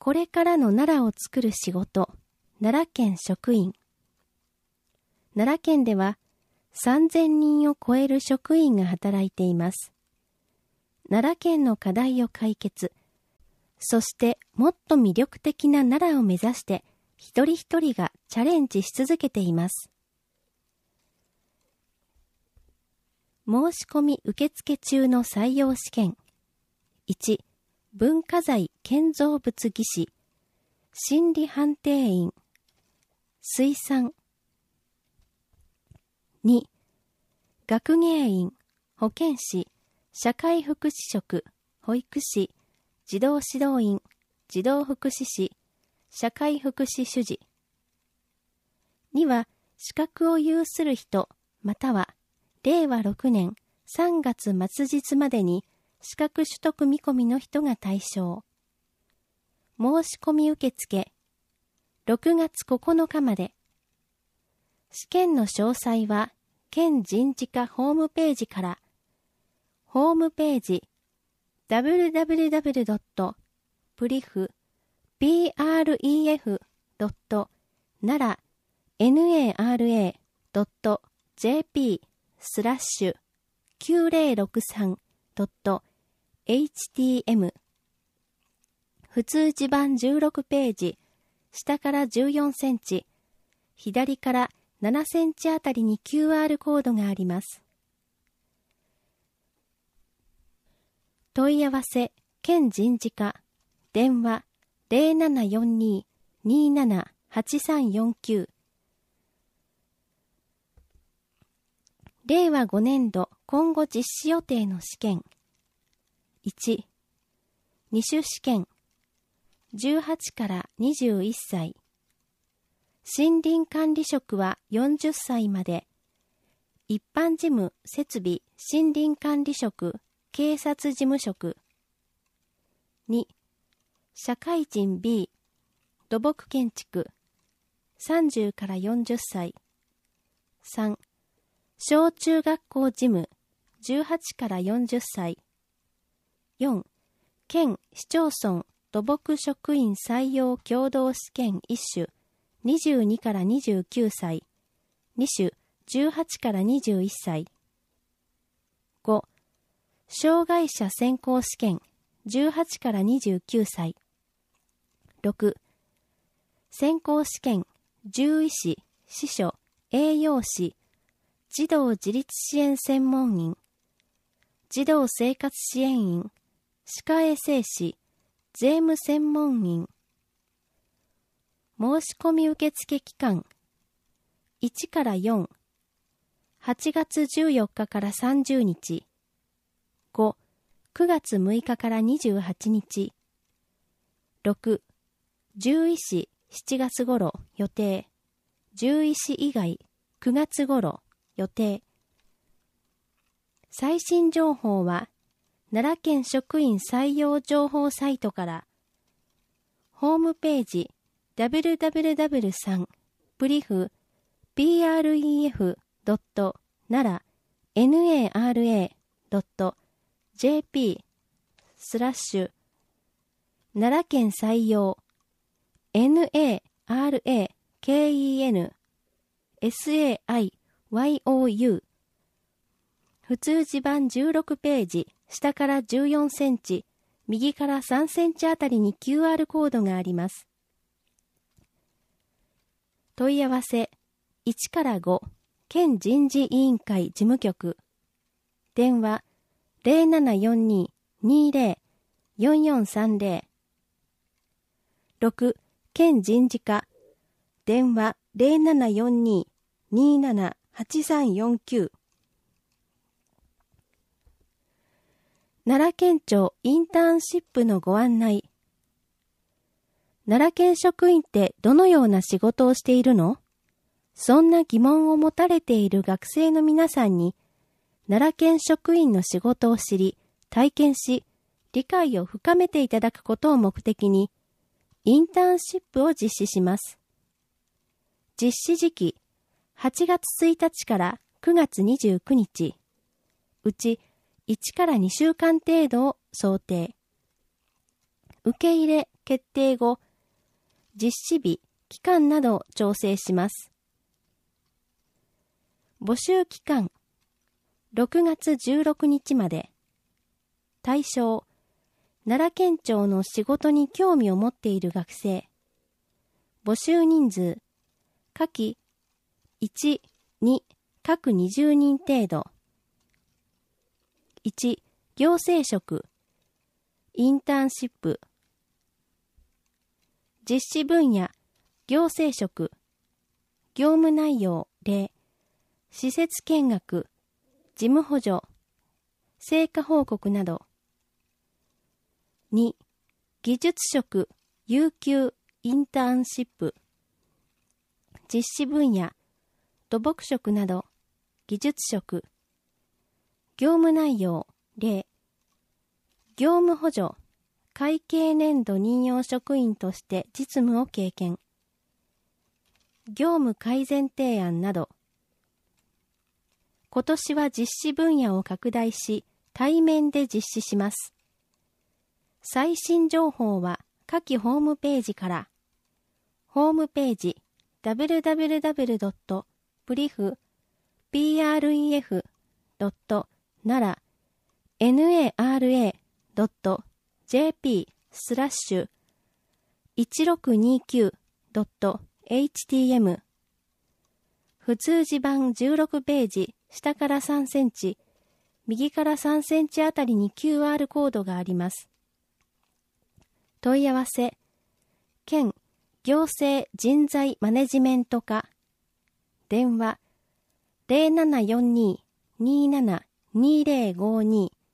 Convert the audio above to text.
これからの奈良を作る仕事、奈良県職員。奈良県では3000人を超える職員が働いています。奈良県の課題を解決、そしてもっと魅力的な奈良を目指して一人一人がチャレンジし続けています。申し込み受付中の採用試験。1、文化財建造物技師、心理判定員、水産。2、学芸員、保健師、社会福祉職、保育士、児童指導員、児童福祉士、社会福祉主事。2は、資格を有する人、または、令和6年3月末日までに資格取得見込みの人が対象。申し込み受付、6月9日まで。試験の詳細は、県人事課ホームページから、ホームページ www.pref.nara.jp/9063.htm 普通地盤16ページ、下から14センチ、左から7センチあたりに QR コードがあります。問い合わせ、県人事課、電話 0742-278349。令和5年度今後実施予定の試験。1、2種試験。18から21歳。森林管理職は40歳まで。一般事務、設備、森林管理職、警察事務職。2、社会人 B、土木建築、30から40歳。3、小中学校事務、18から40歳。4、県市町村土木職員採用共同試験1種、22から29歳。2種、18から21歳。5、障害者選考試験、18から29歳。6、選考試験、獣医師、司書、栄養士、児童自立支援専門員、児童生活支援員、歯科衛生士、税務専門員。申し込み受付期間、1から4、8月14日から30日。5、9月6日から28日。6、獣医師7月頃予定。獣医師以外9月頃予定。最新情報は奈良県職員採用情報サイトから、ホームページ www.pref.nara.jp/ 奈良県採用 NARAKENSAIYOU 普通地盤16ページ、下から14センチ、右から3センチあたりに QR コードがあります。問い合わせ、1から5、県人事委員会事務局。電話、0742-20-4430。6、県人事課。電話、0742-278349。奈良県庁インターンシップのご案内。奈良県職員ってどのような仕事をしているの？そんな疑問を持たれている学生の皆さんに、奈良県職員の仕事を知り、体験し、理解を深めていただくことを目的に、インターンシップを実施します。実施時期、8月1日から9月29日。うち1から2週間程度を想定。受け入れ決定後、実施日、期間などを調整します。募集期間、6月16日まで。対象、奈良県庁の仕事に興味を持っている学生。募集人数、下記1、2、各20人程度。1、行政職、インターンシップ。実施分野、行政職、業務内容、例、施設見学、事務補助、成果報告など。2、技術職、有給、インターンシップ。実施分野、土木職など、技術職。業務内容、例、業務補助、会計年度任用職員として実務を経験。業務改善提案など。今年は実施分野を拡大し、対面で実施します。最新情報は下記ホームページから。ホームページ www.pref.nara.nara.jp/1629.htm 普通字版16ページ下から3センチ、右から3センチあたりに QR コードがあります。問い合わせ、県行政人材マネジメント課、電話 0742-27-2052